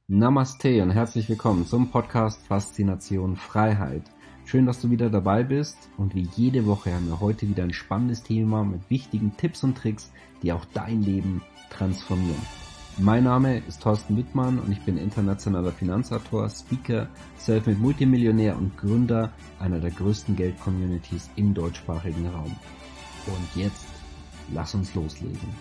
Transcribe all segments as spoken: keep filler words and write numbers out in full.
Namaste und herzlich willkommen zum Podcast Faszination Freiheit. Schön, dass du wieder dabei bist und wie jede Woche haben wir heute wieder ein spannendes Thema mit wichtigen Tipps und Tricks, die auch dein Leben transformieren. Mein Name ist Thorsten Wittmann und ich bin internationaler Finanzautor, Speaker, Selfmade Multimillionär und Gründer einer der größten Geld-Communities im deutschsprachigen Raum. Und jetzt, lass uns loslegen.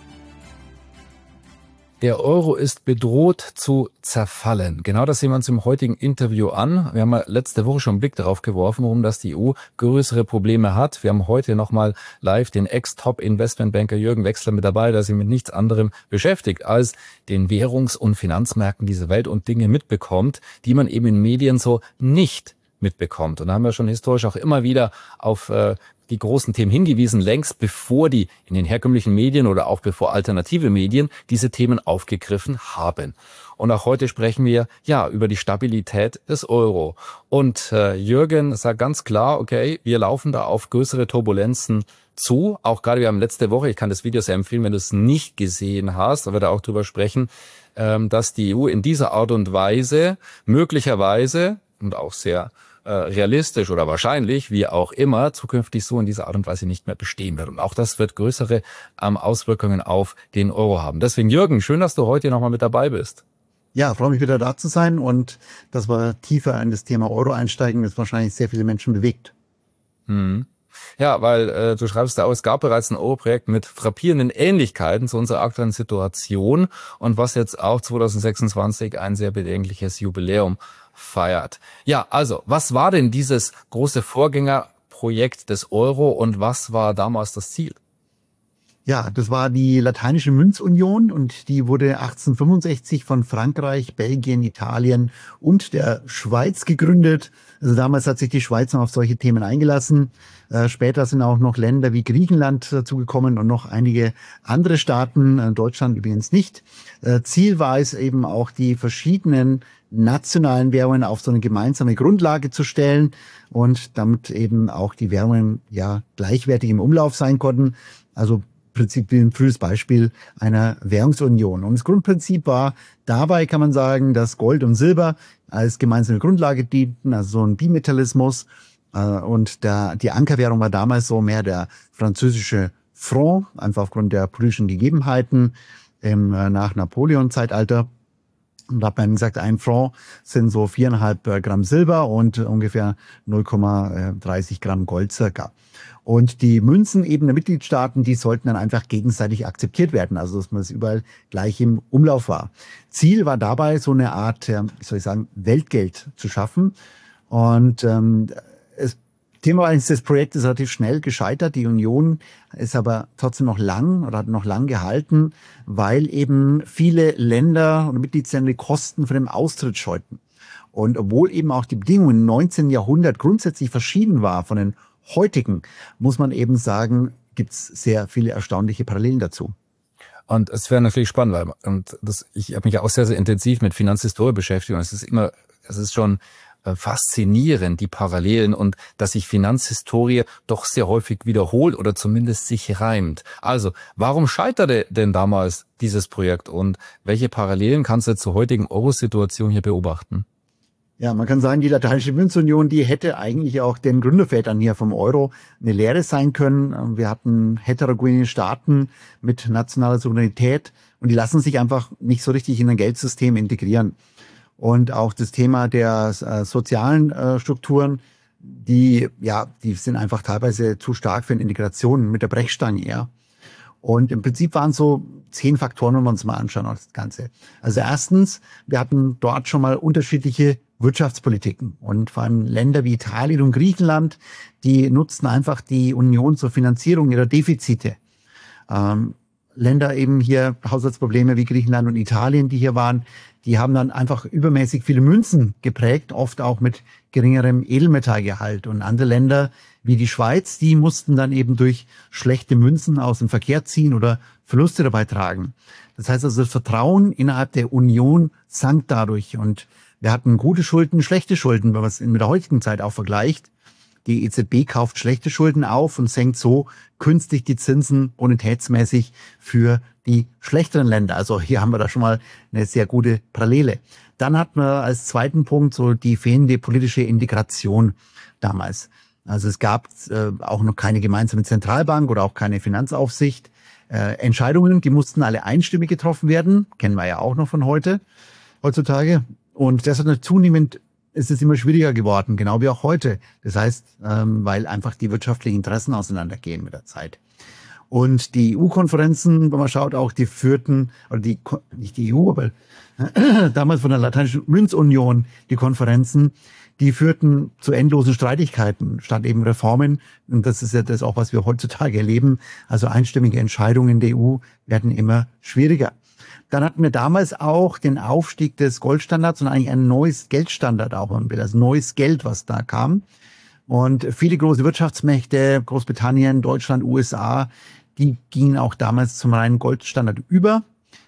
Der Euro ist bedroht zu zerfallen. Genau das sehen wir uns im heutigen Interview an. Wir haben ja letzte Woche schon einen Blick darauf geworfen, warum das die E U größere Probleme hat. Wir haben heute nochmal live den Ex-Top-Investmentbanker Jürgen Wechsler mit dabei, der sich mit nichts anderem beschäftigt, als den Währungs- und Finanzmärkten dieser Welt und Dinge mitbekommt, die man eben in Medien so nicht mitbekommt. Und da haben wir schon historisch auch immer wieder auf äh, die großen Themen hingewiesen, längst bevor die in den herkömmlichen Medien oder auch bevor alternative Medien diese Themen aufgegriffen haben. Und auch heute sprechen wir ja über die Stabilität des Euro. Und äh, Jürgen sagt ganz klar, okay, wir laufen da auf größere Turbulenzen zu. Auch gerade wir haben letzte Woche, ich kann das Video sehr empfehlen, wenn du es nicht gesehen hast, aber da auch drüber sprechen, ähm, dass die E U in dieser Art und Weise möglicherweise und auch sehr realistisch oder wahrscheinlich, wie auch immer, zukünftig so in dieser Art und Weise nicht mehr bestehen wird. Und auch das wird größere ähm, Auswirkungen auf den Euro haben. Deswegen, Jürgen, schön, dass du heute nochmal mit dabei bist. Ja, freue mich wieder da zu sein und dass wir tiefer in das Thema Euro einsteigen, das wahrscheinlich sehr viele Menschen bewegt. Hm. Ja, weil äh, du schreibst da auch, es gab bereits ein Euro-Projekt mit frappierenden Ähnlichkeiten zu unserer aktuellen Situation und was jetzt auch zwanzig sechsundzwanzig ein sehr bedenkliches Jubiläum feiert. Ja, also, was war denn dieses große Vorgängerprojekt des Euro und was war damals das Ziel? Ja, das war die Lateinische Münzunion und die wurde achtzehnhundertfünfundsechzig von Frankreich, Belgien, Italien und der Schweiz gegründet. Also damals hat sich die Schweiz noch auf solche Themen eingelassen. Äh, später sind auch noch Länder wie Griechenland dazugekommen und noch einige andere Staaten, äh, Deutschland übrigens nicht. Äh, Ziel war es eben auch, die verschiedenen nationalen Währungen auf so eine gemeinsame Grundlage zu stellen und damit eben auch die Währungen ja gleichwertig im Umlauf sein konnten. Also Prinzip wie ein frühes Beispiel einer Währungsunion. Und das Grundprinzip war, dabei kann man sagen, dass Gold und Silber als gemeinsame Grundlage dienten, also so ein Bimetallismus. Und der, die Ankerwährung war damals so mehr der französische Franc, einfach aufgrund der politischen Gegebenheiten im nach Napoleon-Zeitalter. Und da hat man gesagt, ein Franc sind so viereinhalb Gramm Silber und ungefähr null Komma dreißig Gramm Gold circa. Und die Münzen eben der Mitgliedstaaten, die sollten dann einfach gegenseitig akzeptiert werden, also dass man es überall gleich im Umlauf war. Ziel war dabei, so eine Art, wie soll ich sagen, Weltgeld zu schaffen. Und ähm, es Thema ist, das Projekt ist relativ schnell gescheitert. Die Union ist aber trotzdem noch lang oder hat noch lang gehalten, weil eben viele Länder und Mitgliedsländer die Kosten von dem Austritt scheuten. Und obwohl eben auch die Bedingungen im neunzehnten Jahrhundert grundsätzlich verschieden war von den heutigen, muss man eben sagen, gibt es sehr viele erstaunliche Parallelen dazu. Und es wäre natürlich spannend, weil und das, ich habe mich ja auch sehr, sehr intensiv mit Finanzhistorie beschäftigt und es ist immer, es ist schon faszinierend, die Parallelen und dass sich Finanzhistorie doch sehr häufig wiederholt oder zumindest sich reimt. Also, warum scheiterte denn damals dieses Projekt und welche Parallelen kannst du zur heutigen Euro-Situation hier beobachten? Ja, man kann sagen, die Lateinische Münzunion, die hätte eigentlich auch den Gründervätern hier vom Euro eine Lehre sein können. Wir hatten heterogene Staaten mit nationaler Souveränität und die lassen sich einfach nicht so richtig in ein Geldsystem integrieren. Und auch das Thema der äh, sozialen äh, Strukturen, die ja, die sind einfach teilweise zu stark für eine Integration mit der Brechstange eher. Und im Prinzip waren so zehn Faktoren, wenn wir uns mal anschauen, das Ganze. Also erstens, wir hatten dort schon mal unterschiedliche Wirtschaftspolitiken und vor allem Länder wie Italien und Griechenland, die nutzten einfach die Union zur Finanzierung ihrer Defizite. Ähm, Länder eben hier, Haushaltsprobleme wie Griechenland und Italien, die hier waren, die haben dann einfach übermäßig viele Münzen geprägt, oft auch mit geringerem Edelmetallgehalt. Und andere Länder wie die Schweiz, die mussten dann eben durch schlechte Münzen aus dem Verkehr ziehen oder Verluste dabei tragen. Das heißt also, das Vertrauen innerhalb der Union sank dadurch. Und wir hatten gute Schulden, schlechte Schulden, wenn man es mit der heutigen Zeit auch vergleicht. Die E Z B kauft schlechte Schulden auf und senkt so künstlich die Zinsen bonitätsmäßig für die schlechteren Länder. Also hier haben wir da schon mal eine sehr gute Parallele. Dann hatten wir als zweiten Punkt so die fehlende politische Integration damals. Also es gab äh, auch noch keine gemeinsame Zentralbank oder auch keine Finanzaufsicht. Äh, Entscheidungen, die mussten alle einstimmig getroffen werden, kennen wir ja auch noch von heute, heutzutage. Und deshalb zunehmend ist es immer schwieriger geworden, genau wie auch heute. Das heißt, ähm, weil einfach die wirtschaftlichen Interessen auseinandergehen mit der Zeit. Und die E U-Konferenzen, wenn man schaut, auch die führten, oder die, nicht die E U, aber damals von der Lateinischen Münzunion, die Konferenzen, die führten zu endlosen Streitigkeiten statt eben Reformen. Und das ist ja das auch, was wir heutzutage erleben. Also einstimmige Entscheidungen der E U werden immer schwieriger. Dann hatten wir damals auch den Aufstieg des Goldstandards und eigentlich ein neues Geldstandard auch, das neues Geld, was da kam. Und viele große Wirtschaftsmächte, Großbritannien, Deutschland, U S A, die gingen auch damals zum reinen Goldstandard über.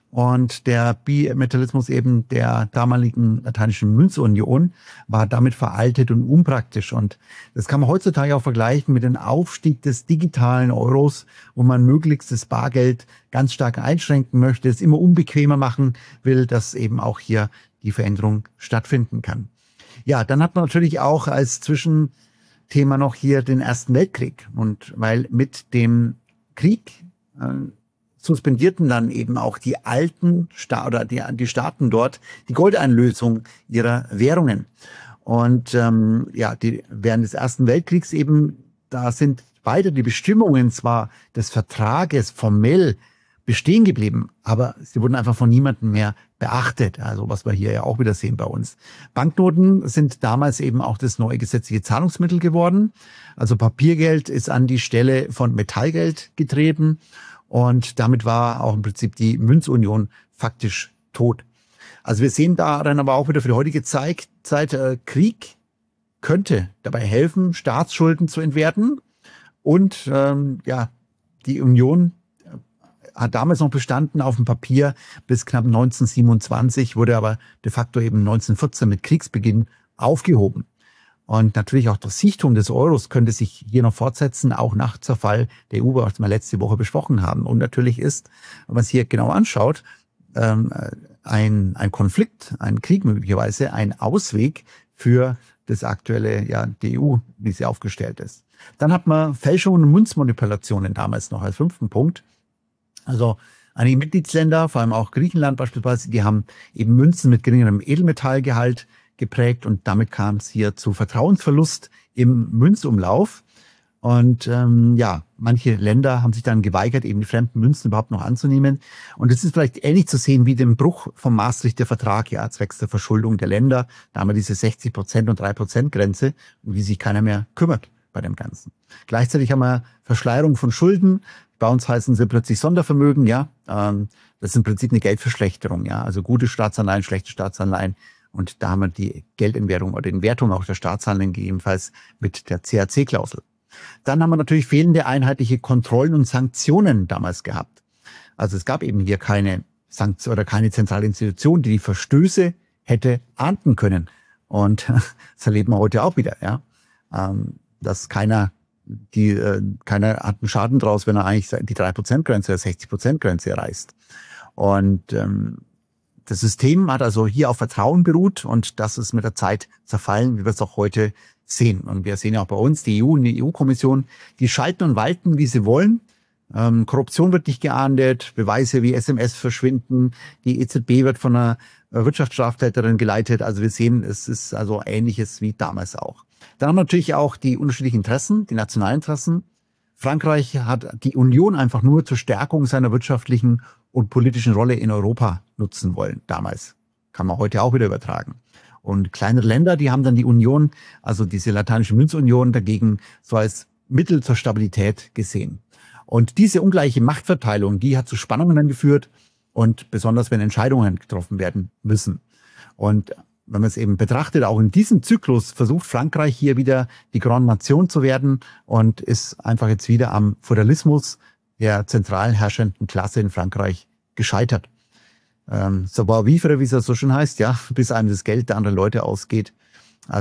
Und der Bimetallismus eben der damaligen Lateinischen Münzunion war damit veraltet und unpraktisch. Und das kann man heutzutage auch vergleichen mit dem Aufstieg des digitalen Euros, wo man möglichst das Bargeld ganz stark einschränken möchte, es immer unbequemer machen will, dass eben auch hier die Veränderung stattfinden kann. Ja, dann hat man natürlich auch als Zwischenthema noch hier den Ersten Weltkrieg. Und weil mit dem Krieg äh, suspendierten dann eben auch die alten Sta- oder die, die Staaten dort die Goldeinlösung ihrer Währungen. Und ähm, ja, die, während des Ersten Weltkriegs eben, da sind weiter die Bestimmungen zwar des Vertrages formell bestehen geblieben, aber sie wurden einfach von niemandem mehr beachtet. Also was wir hier ja auch wieder sehen bei uns. Banknoten sind damals eben auch das neue gesetzliche Zahlungsmittel geworden. Also Papiergeld ist an die Stelle von Metallgeld getreten. Und damit war auch im Prinzip die Münzunion faktisch tot. Also wir sehen daran aber auch wieder für die heutige Zeit, Zeit äh, Krieg könnte dabei helfen, Staatsschulden zu entwerten. Und ähm, ja, die Union hat damals noch bestanden auf dem Papier bis knapp neunzehnhundertsiebenundzwanzig, wurde aber de facto eben neunzehnhundertvierzehn mit Kriegsbeginn aufgehoben. Und natürlich auch das Siechtum des Euros könnte sich hier noch fortsetzen, auch nach Zerfall der E U, was wir letzte Woche besprochen haben. Und natürlich ist, wenn man es hier genau anschaut, ähm, ein, ein Konflikt, ein Krieg möglicherweise, ein Ausweg für das aktuelle, ja, die E U, wie sie aufgestellt ist. Dann hat man Fälschungen und Münzmanipulationen damals noch als fünften Punkt. Also einige Mitgliedsländer, vor allem auch Griechenland beispielsweise, die haben eben Münzen mit geringerem Edelmetallgehalt geprägt und damit kam es hier zu Vertrauensverlust im Münzumlauf. Und ähm, ja, manche Länder haben sich dann geweigert, eben die fremden Münzen überhaupt noch anzunehmen. Und es ist vielleicht ähnlich zu sehen wie dem Bruch vom Maastrichter Vertrag, ja, zwecks der Verschuldung der Länder. Da haben wir diese sechzig Prozent und drei Prozent Grenze, um die sich keiner mehr kümmert bei dem Ganzen. Gleichzeitig haben wir Verschleierung von Schulden. Bei uns heißen sie plötzlich Sondervermögen, ja. Ähm, das ist im Prinzip eine Geldverschlechterung, ja. Also gute Staatsanleihen, schlechte Staatsanleihen. Und da haben wir die Geldentwertung oder die Entwertung auch der Staatsanleihen gegebenenfalls mit der C A C-Klausel. Dann haben wir natürlich fehlende einheitliche Kontrollen und Sanktionen damals gehabt. Also es gab eben hier keine Sanktion oder keine zentrale Institution, die die Verstöße hätte ahnden können. Und das erleben wir heute auch wieder, ja. Ähm, dass keiner, die, äh, keiner hat einen Schaden draus, wenn er eigentlich die drei Prozent Grenze oder sechzig Prozent Grenze erreicht. Und ähm, das System hat also hier auf Vertrauen beruht und das ist mit der Zeit zerfallen, wie wir es auch heute sehen. Und wir sehen ja auch bei uns, die E U und die E U-Kommission, die schalten und walten, wie sie wollen. Ähm, Korruption wird nicht geahndet, Beweise wie S M S verschwinden, die E Z B wird von einer Wirtschaftsstraftäterin geleitet. Also wir sehen, es ist also Ähnliches wie damals auch. Dann haben wir natürlich auch die unterschiedlichen Interessen, die Nationalinteressen. Frankreich hat die Union einfach nur zur Stärkung seiner wirtschaftlichen und politischen Rolle in Europa nutzen wollen. Damals kann man heute auch wieder übertragen. Und kleinere Länder, die haben dann die Union, also diese Lateinische Münzunion, dagegen so als Mittel zur Stabilität gesehen. Und diese ungleiche Machtverteilung, die hat zu Spannungen geführt und besonders wenn Entscheidungen getroffen werden müssen. Und wenn man es eben betrachtet, auch in diesem Zyklus versucht Frankreich hier wieder die Grande Nation zu werden und ist einfach jetzt wieder am Feudalismus der zentral herrschenden Klasse in Frankreich gescheitert. Ähm, savoir vivre, wie es ja so schön heißt, ja, bis einem das Geld der anderen Leute ausgeht. Also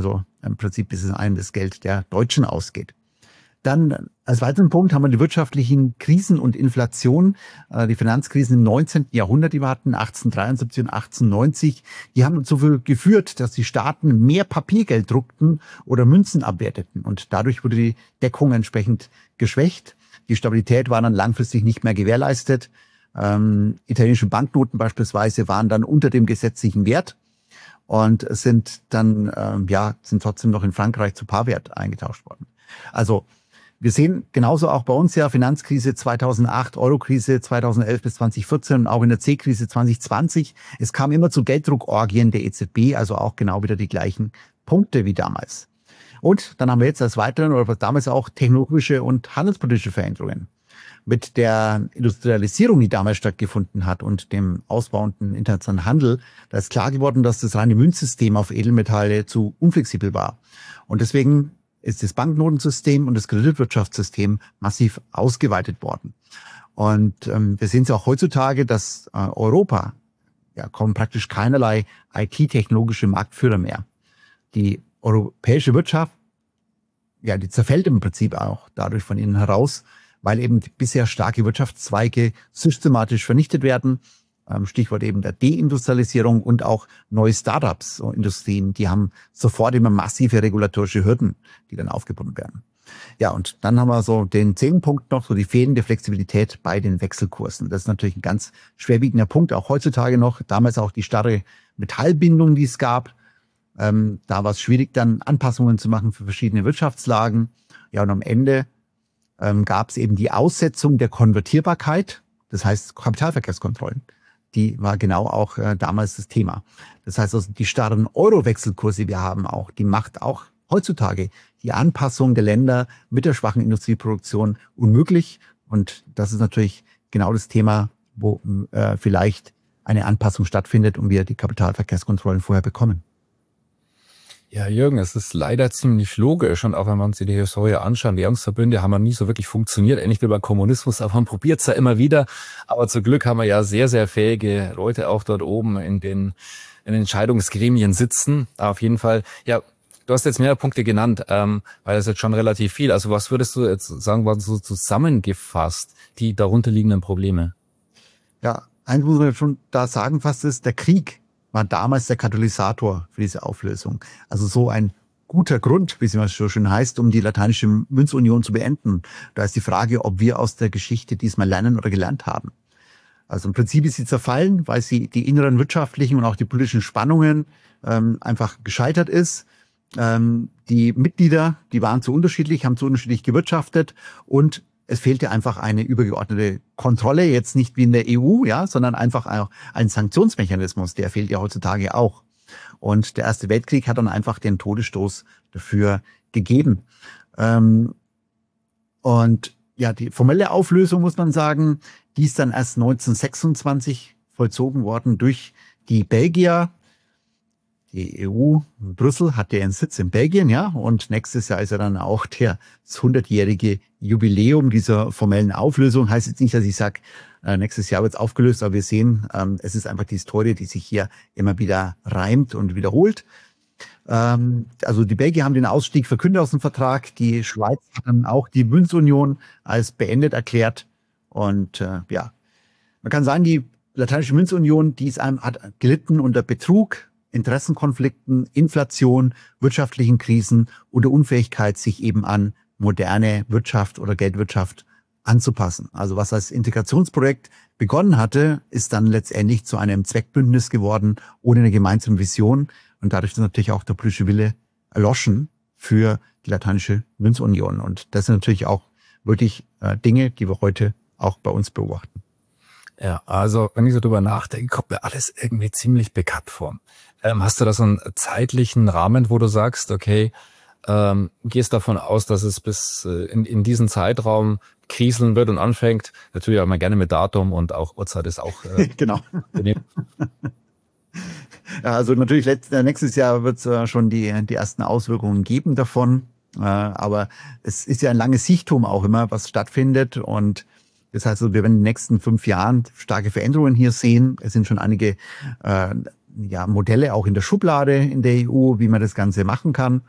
im Prinzip ist es einem das Geld der Deutschen ausgeht. Dann als weiteren Punkt haben wir die wirtschaftlichen Krisen und Inflation. Die Finanzkrisen im neunzehnten Jahrhundert, die wir hatten, achtzehnhundertdreiundsiebzig und achtzehnhundertneunzig, die haben dazu geführt, dass die Staaten mehr Papiergeld druckten oder Münzen abwerteten. Und dadurch wurde die Deckung entsprechend geschwächt. Die Stabilität war dann langfristig nicht mehr gewährleistet. Ähm, italienische Banknoten beispielsweise waren dann unter dem gesetzlichen Wert und sind dann, ähm, ja, sind trotzdem noch in Frankreich zu Parwert eingetauscht worden. Also, wir sehen genauso auch bei uns ja Finanzkrise zweitausendacht, Eurokrise zweitausendelf bis zweitausendvierzehn und auch in der C-Krise zwanzig zwanzig. Es kam immer zu Gelddruckorgien der E Z B, also auch genau wieder die gleichen Punkte wie damals. Und dann haben wir jetzt als weiteren oder damals auch technologische und handelspolitische Veränderungen. Mit der Industrialisierung, die damals stattgefunden hat und dem ausbauenden internationalen Handel, da ist klar geworden, dass das reine Münzsystem auf Edelmetalle zu unflexibel war. Und deswegen ist das Banknotensystem und das Kreditwirtschaftssystem massiv ausgeweitet worden. Und ähm, wir sehen es auch heutzutage, dass äh, Europa, ja, kommen praktisch keinerlei I T-technologische Marktführer mehr. Die europäische Wirtschaft, ja, die zerfällt im Prinzip auch dadurch von innen heraus, weil eben bisher starke Wirtschaftszweige systematisch vernichtet werden. Stichwort eben der Deindustrialisierung und auch neue Startups, so Industrien, die haben sofort immer massive regulatorische Hürden, die dann aufgebunden werden. Ja, und dann haben wir so den zehnten Punkt noch, so die fehlende Flexibilität bei den Wechselkursen. Das ist natürlich ein ganz schwerwiegender Punkt, auch heutzutage noch. Damals auch die starre Metallbindung, die es gab. Ähm, da war es schwierig, dann Anpassungen zu machen für verschiedene Wirtschaftslagen. Ja, und am Ende ähm, gab es eben die Aussetzung der Konvertierbarkeit, das heißt Kapitalverkehrskontrollen. Die war genau auch äh, damals das Thema. Das heißt also, die starren Euro-Wechselkurse, die wir haben auch, die macht auch heutzutage die Anpassung der Länder mit der schwachen Industrieproduktion unmöglich. Und das ist natürlich genau das Thema, wo äh, vielleicht eine Anpassung stattfindet und wir die Kapitalverkehrskontrollen vorher bekommen. Ja, Jürgen, es ist leider ziemlich logisch und auch wenn man sich die Historie anschaut, Währungsverbünde haben ja nie so wirklich funktioniert, ähnlich wie beim Kommunismus, aber man probiert es ja immer wieder. Aber zum Glück haben wir ja sehr, sehr fähige Leute auch dort oben in den, in den Entscheidungsgremien sitzen. Aber auf jeden Fall, ja, du hast jetzt mehrere Punkte genannt, ähm, weil das ist jetzt schon relativ viel. Also was würdest du jetzt sagen, was so zusammengefasst, die darunter liegenden Probleme? Ja, eins muss man schon da sagen, fast ist der Krieg war damals der Katalysator für diese Auflösung. Also so ein guter Grund, wie es immer so schön heißt, um die lateinische Münzunion zu beenden. Da ist die Frage, ob wir aus der Geschichte diesmal lernen oder gelernt haben. Also im Prinzip ist sie zerfallen, weil sie die inneren wirtschaftlichen und auch die politischen Spannungen ähm, einfach gescheitert ist. Ähm, die Mitglieder, die waren zu unterschiedlich, haben zu unterschiedlich gewirtschaftet und es fehlte einfach eine übergeordnete Kontrolle, jetzt nicht wie in der E U, ja, sondern einfach auch ein Sanktionsmechanismus, der fehlt ja heutzutage auch. Und der Erste Weltkrieg hat dann einfach den Todesstoß dafür gegeben. Ähm, und ja, die formelle Auflösung, muss man sagen, die ist dann erst neunzehnhundertsechsundzwanzig vollzogen worden durch die Belgier. Die E U, Brüssel, hat ja einen Sitz in Belgien, ja, und nächstes Jahr ist ja dann auch der hundertjährige Jubiläum dieser formellen Auflösung. Heißt jetzt nicht, dass ich sage, äh, nächstes Jahr wird es aufgelöst, aber wir sehen, ähm, es ist einfach die Historie, die sich hier immer wieder reimt und wiederholt. Ähm, also die Belgier haben den Ausstieg verkündet aus dem Vertrag, die Schweiz hat dann auch die Münzunion als beendet erklärt und äh, ja, man kann sagen, die lateinische Münzunion, die ist einem, hat gelitten unter Betrug, Interessenkonflikten, Inflation, wirtschaftlichen Krisen und der Unfähigkeit, sich eben an moderne Wirtschaft oder Geldwirtschaft anzupassen. Also was als Integrationsprojekt begonnen hatte, ist dann letztendlich zu einem Zweckbündnis geworden, ohne eine gemeinsame Vision. Und dadurch ist natürlich auch der politische Wille erloschen für die lateinische Münzunion. Und das sind natürlich auch wirklich äh, Dinge, die wir heute auch bei uns beobachten. Ja, also wenn ich so drüber nachdenke, kommt mir alles irgendwie ziemlich bekannt vor. Ähm, hast du da so einen zeitlichen Rahmen, wo du sagst, okay, ähm, gehst davon aus, dass es bis äh, in, in diesen Zeitraum kriseln wird und anfängt? Natürlich auch mal gerne mit Datum und auch Uhrzeit ist auch äh, genau. Ja, also natürlich letzt, nächstes Jahr wird es äh, schon die, die ersten Auswirkungen geben davon. Äh, aber es ist ja ein langes Sichtum auch immer, was stattfindet und das heißt, wir werden in den nächsten fünf Jahren starke Veränderungen hier sehen. Es sind schon einige äh, ja, Modelle auch in der Schublade in der E U, wie man das Ganze machen kann.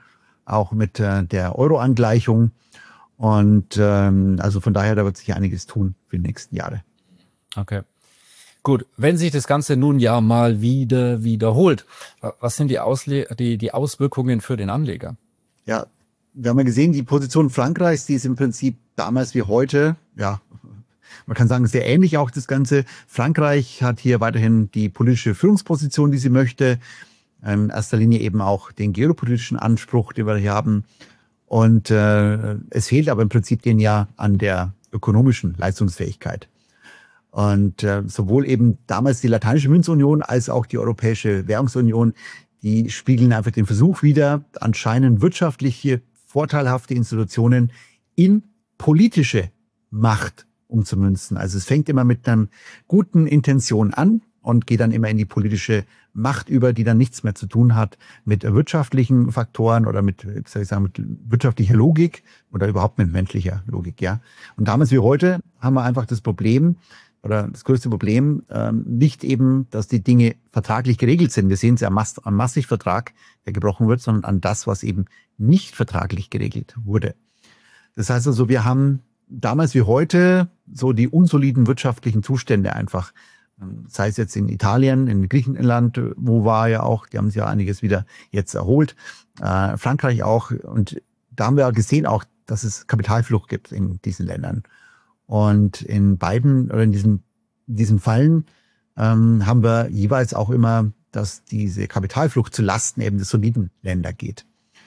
auch mit äh, der Euro-Angleichung. Und ähm, also von daher, da wird sich einiges tun für die nächsten Jahre. Okay. Gut, wenn sich das Ganze nun ja mal wieder wiederholt, was sind die, Ausle die, die Auswirkungen für den Anleger? Ja, wir haben ja gesehen, die Position Frankreichs, die ist im Prinzip damals wie heute, ja, man kann sagen, sehr ähnlich auch das Ganze. Frankreich hat hier weiterhin die politische Führungsposition, die sie möchte. In erster Linie eben auch den geopolitischen Anspruch, den wir hier haben. Und äh, es fehlt aber im Prinzip den ja an der ökonomischen Leistungsfähigkeit. Und äh, sowohl eben damals die Lateinische Münzunion als auch die Europäische Währungsunion, die spiegeln einfach den Versuch wider, anscheinend wirtschaftliche, vorteilhafte Institutionen in politische Macht umzumünzen. Also es fängt immer mit einer guten Intention an und geht dann immer in die politische Macht über, die dann nichts mehr zu tun hat mit wirtschaftlichen Faktoren oder mit, wie soll ich sagen, mit wirtschaftlicher Logik oder überhaupt mit menschlicher Logik, ja. Und damals wie heute haben wir einfach das Problem, oder das größte Problem, ähm, nicht eben, dass die Dinge vertraglich geregelt sind. Wir sehen es ja am, Mas am Maastricht-Vertrag, der gebrochen wird, sondern an das, was eben nicht vertraglich geregelt wurde. Das heißt also, wir haben damals wie heute so die unsoliden wirtschaftlichen Zustände einfach. Sei es jetzt in Italien, in Griechenland, wo war ja auch, die haben sich ja einiges wieder jetzt erholt. Äh, Frankreich auch. Und da haben wir ja gesehen auch, dass es Kapitalflucht gibt in diesen Ländern. Und in beiden, oder in diesen, diesen Fällen ähm, haben wir jeweils auch immer, dass diese Kapitalflucht zu Lasten eben der soliden Länder geht.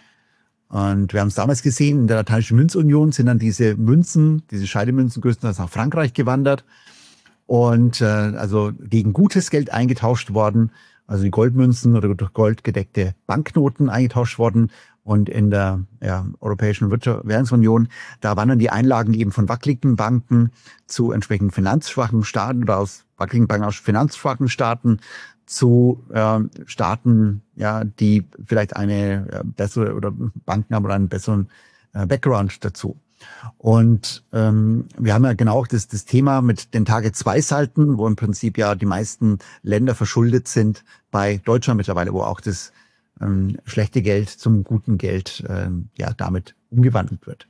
Und wir haben es damals gesehen, in der Lateinischen Münzunion sind dann diese Münzen, diese Scheidemünzen größtenteils nach Frankreich gewandert und äh, also gegen gutes Geld eingetauscht worden, also die Goldmünzen oder durch Gold gedeckte Banknoten eingetauscht worden. Und in der ja, Europäischen Währungsunion, da wandern die Einlagen eben von wackeligen Banken zu entsprechend finanzschwachen Staaten oder aus wackeligen Banken aus finanzschwachen Staaten zu äh, Staaten, ja, die vielleicht eine äh, bessere oder Banken haben oder einen besseren äh, Background dazu. Und ähm, wir haben ja genau auch das, das Thema mit den Target zwei Salten, wo im Prinzip ja die meisten Länder verschuldet sind, bei Deutschland mittlerweile, wo auch das ähm, schlechte Geld zum guten Geld ähm, ja damit umgewandelt wird.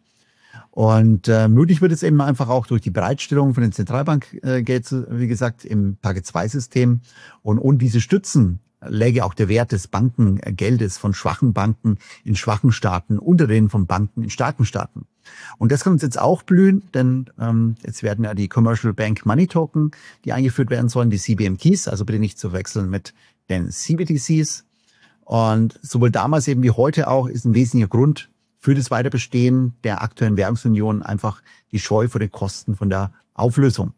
Und äh, möglich wird es eben einfach auch durch die Bereitstellung von den Zentralbankgelds, äh, wie gesagt, im Target zwei System. Und ohne diese Stützen läge auch der Wert des Bankengeldes von schwachen Banken in schwachen Staaten unter den von Banken in starken Staaten. Und das kann uns jetzt auch blühen, denn ähm, jetzt werden ja die Commercial Bank Money Token, die eingeführt werden sollen, die C B M Ks, also bitte nicht zu wechseln mit den C B D Cs. Und sowohl damals eben wie heute auch ist ein wesentlicher Grund für das Weiterbestehen der aktuellen Währungsunion einfach die Scheu vor den Kosten von der Auflösung.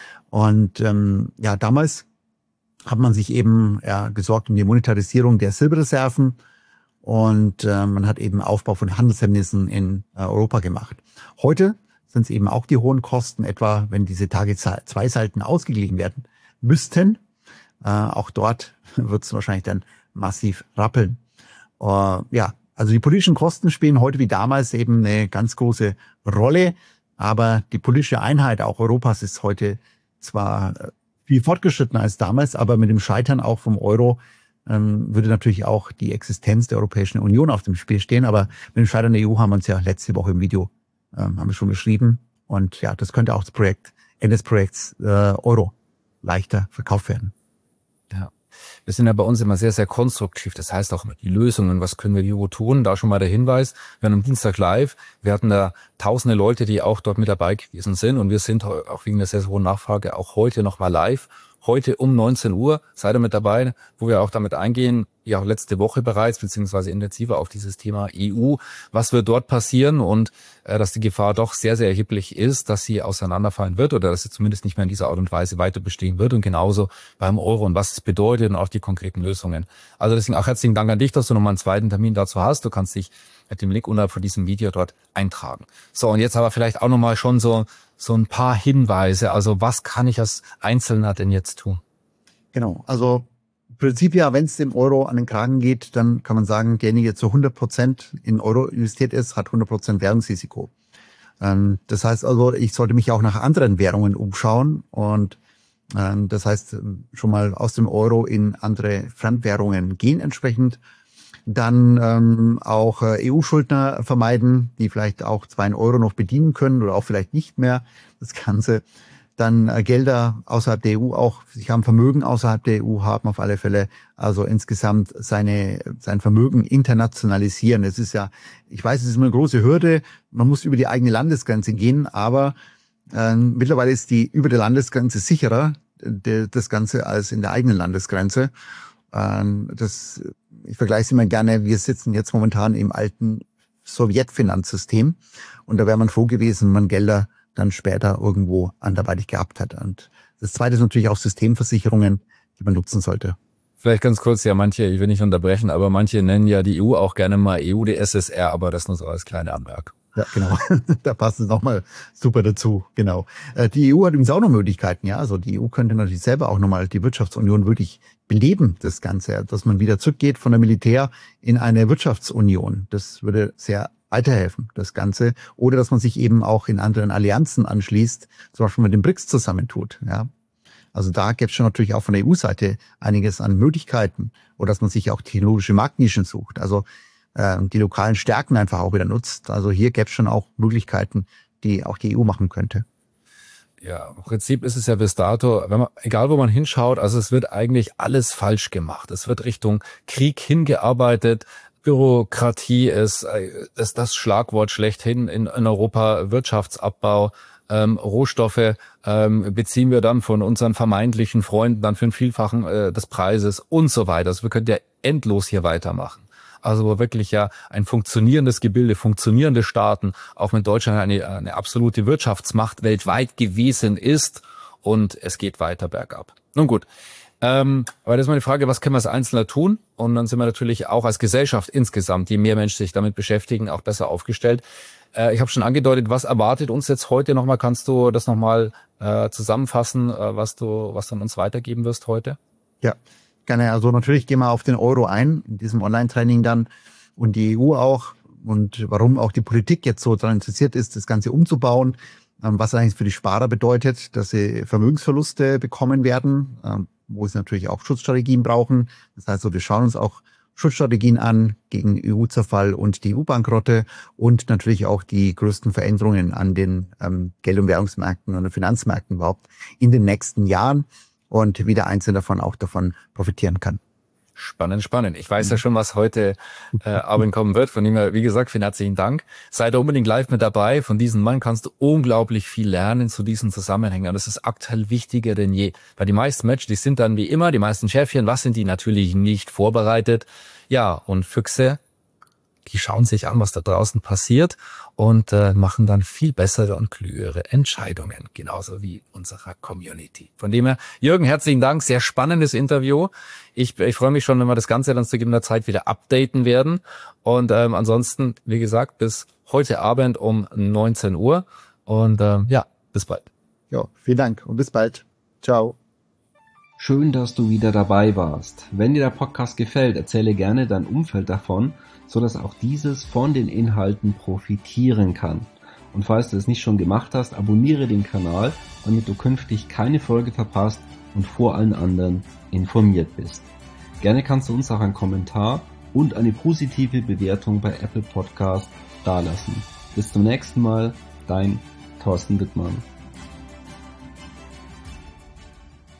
Und ähm, ja, damals hat man sich eben ja, gesorgt um die Monetarisierung der Silberreserven und äh, man hat eben Aufbau von Handelshemmnissen in äh, Europa gemacht. Heute sind es eben auch die hohen Kosten, etwa wenn diese Target zwei Salten ausgeglichen werden müssten. Äh, auch dort wird es wahrscheinlich dann massiv rappeln. Uh, ja, also die politischen Kosten spielen heute wie damals eben eine ganz große Rolle, aber die politische Einheit auch Europas ist heute zwar viel fortgeschrittener als damals, aber mit dem Scheitern auch vom Euro ähm, würde natürlich auch die Existenz der Europäischen Union auf dem Spiel stehen, aber mit dem Scheitern der E U haben wir uns ja letzte Woche im Video ähm, haben wir schon beschrieben und ja, das könnte auch das Projekt, Ende des Projekts äh, Euro leichter verkauft werden. Ja. Wir sind ja bei uns immer sehr, sehr konstruktiv. Das heißt auch die Lösungen, was können wir wie wo tun? Da schon mal der Hinweis, wir haben am Dienstag live, wir hatten da tausende Leute, die auch dort mit dabei gewesen sind und wir sind auch wegen der sehr, sehr hohen Nachfrage auch heute nochmal live. Heute um neunzehn Uhr seid ihr mit dabei, wo wir auch damit eingehen, ja auch letzte Woche bereits, beziehungsweise intensiver auf dieses Thema E U. Was wird dort passieren und äh, dass die Gefahr doch sehr, sehr erheblich ist, dass sie auseinanderfallen wird oder dass sie zumindest nicht mehr in dieser Art und Weise weiter bestehen wird und genauso beim Euro und was es bedeutet und auch die konkreten Lösungen. Also deswegen auch herzlichen Dank an dich, dass du nochmal einen zweiten Termin dazu hast. Du kannst dich mit dem Link unterhalb von diesem Video dort eintragen. So, und jetzt aber vielleicht auch nochmal schon so so ein paar Hinweise. Also was kann ich als Einzelner denn jetzt tun? Genau, also im Prinzip ja, wenn es dem Euro an den Kragen geht, dann kann man sagen, derjenige, der zu hundert Prozent in Euro investiert ist, hat hundert Prozent Währungsrisiko. Ähm, das heißt also, ich sollte mich auch nach anderen Währungen umschauen und ähm, das heißt, schon mal aus dem Euro in andere Fremdwährungen gehen entsprechend. Dann ähm, auch äh, E U-Schuldner vermeiden, die vielleicht auch zwei Euro noch bedienen können oder auch vielleicht nicht mehr das Ganze. Dann äh, Gelder außerhalb der E U auch, sich haben Vermögen außerhalb der E U haben auf alle Fälle, also insgesamt seine sein Vermögen internationalisieren. Es ist ja, ich weiß, es ist immer eine große Hürde, man muss über die eigene Landesgrenze gehen, aber äh, mittlerweile ist die über der Landesgrenze sicherer, de, das Ganze, als in der eigenen Landesgrenze. Äh, das, ich vergleiche es immer gerne, wir sitzen jetzt momentan im alten Sowjetfinanzsystem und da wäre man froh gewesen, wenn man Gelder dann später irgendwo anderweitig gehabt hat. Und das Zweite ist natürlich auch Systemversicherungen, die man nutzen sollte. Vielleicht ganz kurz, ja, manche, ich will nicht unterbrechen, aber manche nennen ja die E U auch gerne mal E U, die S S R, aber das nur so als kleine Anmerkung. Ja, genau. Da passt es nochmal super dazu. Genau. Die E U hat übrigens auch noch Möglichkeiten, ja. Also die E U könnte natürlich selber auch nochmal die Wirtschaftsunion wirklich beleben, das Ganze, dass man wieder zurückgeht von der Militär in eine Wirtschaftsunion. Das würde sehr weiterhelfen, das Ganze. Oder dass man sich eben auch in anderen Allianzen anschließt, zum Beispiel mit den B R I C S zusammentut. Ja. Also da gäbe es schon natürlich auch von der E U-Seite einiges an Möglichkeiten. Oder dass man sich auch technologische Marktnischen sucht. Also äh, die lokalen Stärken einfach auch wieder nutzt. Also hier gäbe es schon auch Möglichkeiten, die auch die E U machen könnte. Ja, im Prinzip ist es ja bis dato, wenn man, egal wo man hinschaut, also es wird eigentlich alles falsch gemacht. Es wird Richtung Krieg hingearbeitet. Bürokratie ist, ist das Schlagwort schlechthin in, in Europa, Wirtschaftsabbau, ähm, Rohstoffe ähm, beziehen wir dann von unseren vermeintlichen Freunden dann für ein Vielfachen äh, des Preises und so weiter. Also wir können ja endlos hier weitermachen. Also wo wirklich ja ein funktionierendes Gebilde, funktionierende Staaten, auch wenn Deutschland eine, eine absolute Wirtschaftsmacht weltweit gewesen ist und es geht weiter bergab. Nun gut. Ähm, aber das ist mal die Frage, was können wir als Einzelner tun? Und dann sind wir natürlich auch als Gesellschaft insgesamt, je mehr Menschen sich damit beschäftigen, auch besser aufgestellt. Äh, ich habe schon angedeutet, was erwartet uns jetzt heute nochmal? Kannst du das nochmal äh, zusammenfassen, äh, was du, was du uns weitergeben wirst heute? Ja, gerne. Also natürlich gehen wir auf den Euro ein, in diesem Online-Training dann und die E U auch und warum auch die Politik jetzt so daran interessiert ist, das Ganze umzubauen, ähm, was eigentlich für die Sparer bedeutet, dass sie Vermögensverluste bekommen werden, ähm, wo sie natürlich auch Schutzstrategien brauchen. Das heißt, so, wir schauen uns auch Schutzstrategien an gegen E U-Zerfall und die E U-Bankrotte und natürlich auch die größten Veränderungen an den ähm, Geld- und Währungsmärkten und den Finanzmärkten überhaupt in den nächsten Jahren und wie der Einzelne davon auch davon profitieren kann. Spannend, spannend. Ich weiß ja schon, was heute äh, Abend kommen wird. Von dem her, wie gesagt, vielen herzlichen Dank. Seid unbedingt live mit dabei. Von diesem Mann kannst du unglaublich viel lernen zu diesen Zusammenhängen. Und das ist aktuell wichtiger denn je. Weil die meisten Matches, die sind dann wie immer, die meisten Schäfchen, was sind die natürlich nicht vorbereitet? Ja, und Füchse, die schauen sich an, was da draußen passiert und äh, machen dann viel bessere und klügere Entscheidungen, genauso wie unserer Community. Von dem her, Jürgen, herzlichen Dank, sehr spannendes Interview. Ich, ich freue mich schon, wenn wir das Ganze dann zu gegebener Zeit wieder updaten werden. Und ähm, ansonsten, wie gesagt, bis heute Abend um neunzehn Uhr. Und ähm, ja, bis bald. Ja, vielen Dank und bis bald. Ciao. Schön, dass du wieder dabei warst. Wenn dir der Podcast gefällt, erzähle gerne dein Umfeld davon, so dass auch dieses von den Inhalten profitieren kann. Und falls du es nicht schon gemacht hast, abonniere den Kanal, damit du künftig keine Folge verpasst und vor allen anderen informiert bist. Gerne kannst du uns auch einen Kommentar und eine positive Bewertung bei Apple Podcast dalassen. Bis zum nächsten Mal, dein Thorsten Wittmann.